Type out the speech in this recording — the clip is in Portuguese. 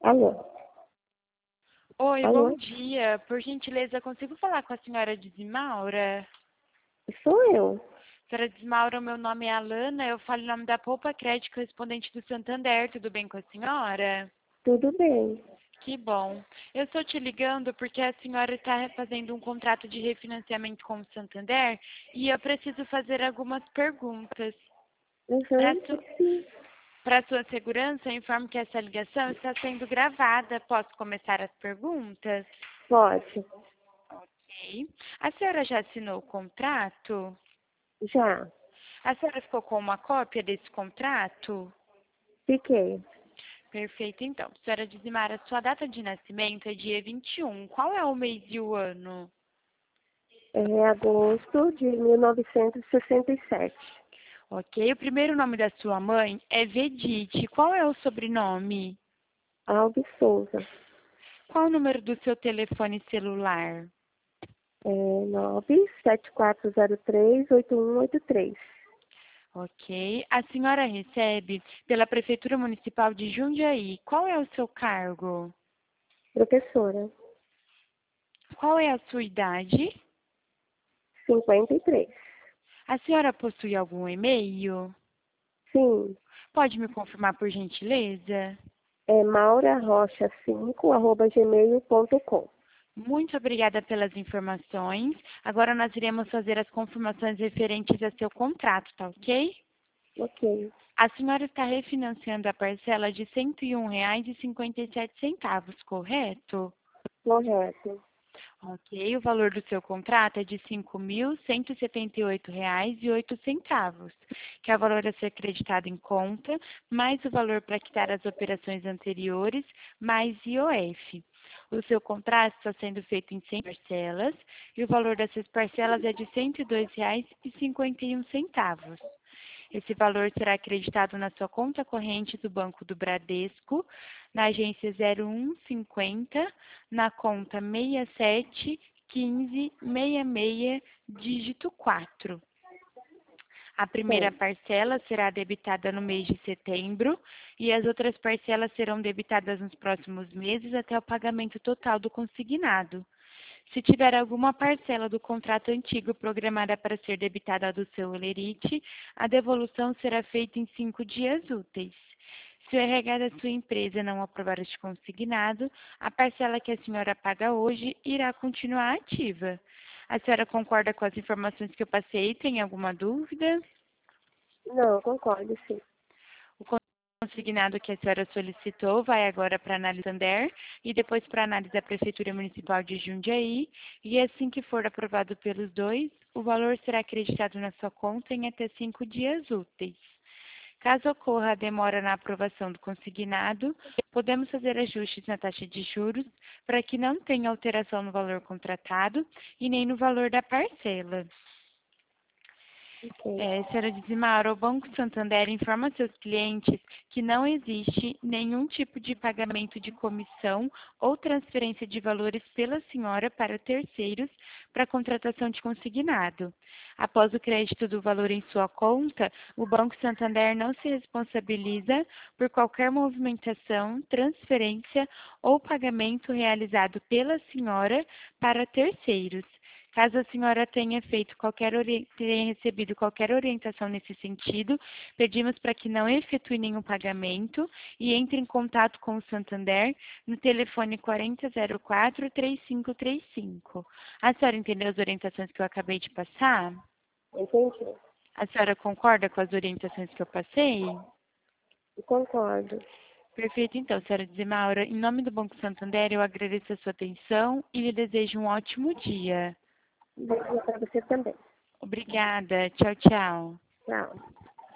Alô? Oi, bom Alô? dia. Por gentileza, consigo falar com a senhora Disimaura? Sou eu. Senhora Disimaura, meu nome é Alana, eu falo em nome da Poupa Crédito, correspondente do Santander. Tudo bem com a senhora? Tudo bem. Que bom. Eu estou te ligando porque a senhora está fazendo um contrato de refinanciamento com o Santander e eu preciso fazer algumas perguntas. Para Uhum, sim. sua segurança, eu informo que essa ligação está sendo gravada. Posso começar as perguntas? Pode. Ok. A senhora já assinou o contrato? Já. A senhora ficou com uma cópia desse contrato? Fiquei. Perfeito, então. Senhora Dizimara, sua data de nascimento é dia 21. Qual é o mês e o ano? É agosto de 1967. Ok. O primeiro nome da sua mãe é Vedite. Qual é o sobrenome? Alves Souza. Qual o número do seu telefone celular? É 97403-8183. Ok. A senhora recebe pela Prefeitura Municipal de Jundiaí. Qual é o seu cargo? Professora. Qual é a sua idade? 53. A senhora possui algum e-mail? Sim. Pode me confirmar, por gentileza? É maurarocha5@gmail.com. Muito obrigada pelas informações. Agora nós iremos fazer as confirmações referentes a seu contrato, tá ok? Ok. A senhora está refinanciando a parcela de R$ 101,57, correto? Correto. Ok, o valor do seu contrato é de R$ 5.178,08, que é o valor a ser creditado em conta, mais o valor para quitar as operações anteriores, mais IOF. O seu contrato está sendo feito em 100 parcelas e o valor dessas parcelas é de R$ 102,51. Esse valor será acreditado na sua conta corrente do Banco do Bradesco, na agência 0150, na conta 671566, dígito 4. A primeira Certo. parcela será debitada no mês de setembro e as outras parcelas serão debitadas nos próximos meses até o pagamento total do consignado. Se tiver alguma parcela do contrato antigo programada para ser debitada do seu holerite, a devolução será feita em 5 dias úteis. Se o RH da sua empresa não aprovar este consignado, a parcela que a senhora paga hoje irá continuar ativa. A senhora concorda com as informações que eu passei? Tem alguma dúvida? Não, concordo, sim. O consignado que a senhora solicitou vai agora para a análise Santander e depois para a análise da Prefeitura Municipal de Jundiaí. E assim que for aprovado pelos dois, o valor será acreditado na sua conta em até 5 dias úteis. Caso ocorra a demora na aprovação do consignado, podemos fazer ajustes na taxa de juros para que não tenha alteração no valor contratado e nem no valor da parcela. Ok. Senhora Dizimara, o Banco Santander informa seus clientes que não existe nenhum tipo de pagamento de comissão ou transferência de valores pela senhora para terceiros para contratação de consignado. Após o crédito do valor em sua conta, o Banco Santander não se responsabiliza por qualquer movimentação, transferência ou pagamento realizado pela senhora para terceiros. Caso a senhora tenha recebido qualquer orientação nesse sentido, pedimos para que não efetue nenhum pagamento e entre em contato com o Santander no telefone 4004-3535. A senhora entendeu as orientações que eu acabei de passar? Entendi. A senhora concorda com as orientações que eu passei? Concordo. Perfeito, então, senhora Dizemaura. Em nome do Banco Santander, eu agradeço a sua atenção e lhe desejo um ótimo dia. Bom dia para você também. Obrigada. Tchau, tchau. Tchau.